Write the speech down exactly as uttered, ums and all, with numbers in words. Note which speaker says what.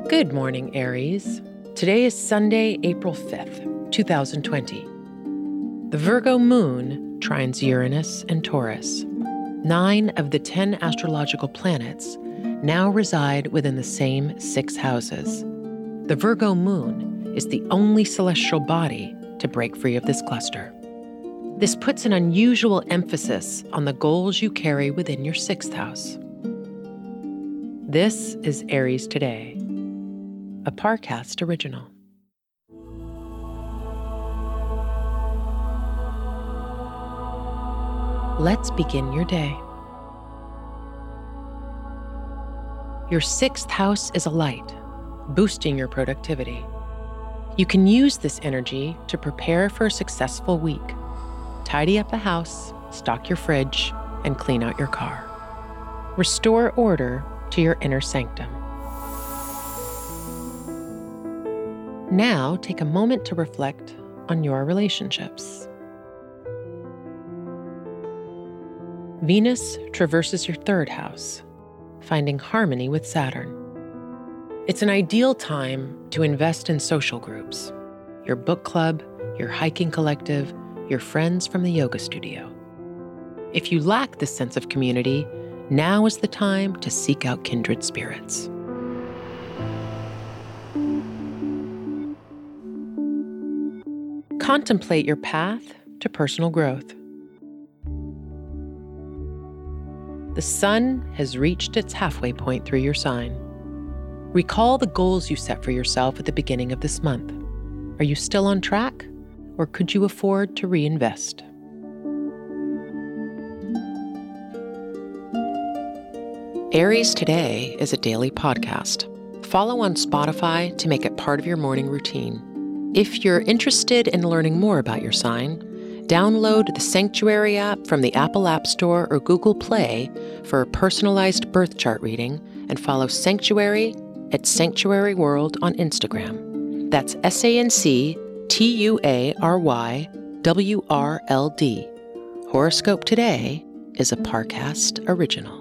Speaker 1: Good morning, Aries. Today is Sunday, April fifth, twenty twenty. The Virgo moon trines Uranus and Taurus. Nine of the ten astrological planets now reside within the same six houses. The Virgo moon is the only celestial body to break free of this cluster. This puts an unusual emphasis on the goals you carry within your sixth house. This is Aries Today, a Parcast original. Let's begin your day. Your sixth house is a light, boosting your productivity. You can use this energy to prepare for a successful week. Tidy up the house, stock your fridge, and clean out your car. Restore order to your inner sanctum. Now, take a moment to reflect on your relationships. Venus traverses your third house, finding harmony with Saturn. It's an ideal time to invest in social groups, your book club, your hiking collective, your friends from the yoga studio. If you lack this sense of community, now is the time to seek out kindred spirits. Contemplate your path to personal growth. The sun has reached its halfway point through your sign. Recall the goals you set for yourself at the beginning of this month. Are you still on track, or could you afford to reinvest? Aries Today is a daily podcast. Follow on Spotify to make it part of your morning routine. If you're interested in learning more about your sign, download the Sanctuary app from the Apple App Store or Google Play for a personalized birth chart reading, and follow Sanctuary at Sanctuary World on Instagram. That's S A N C T U A R Y W R L D. Horoscope Today is a Parcast original.